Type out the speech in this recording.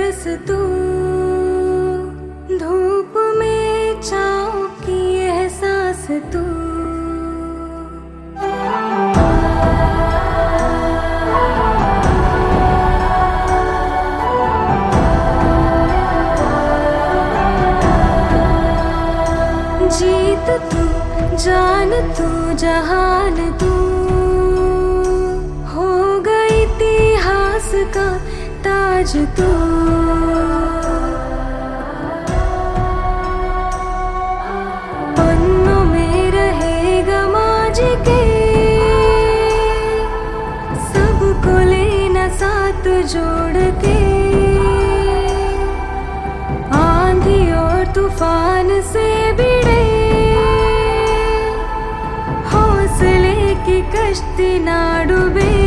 बस तू, धूप में छाँव की एहसास तू। जीत तू, जान तू, जहान तू, हो गई इतिहास का ताज तू। पन्नों में रहेगा माजी के, सबको लेना साथ जोड़ के। आंधी और तूफान से भिड़े हौसले की कश्ती ना डूबे।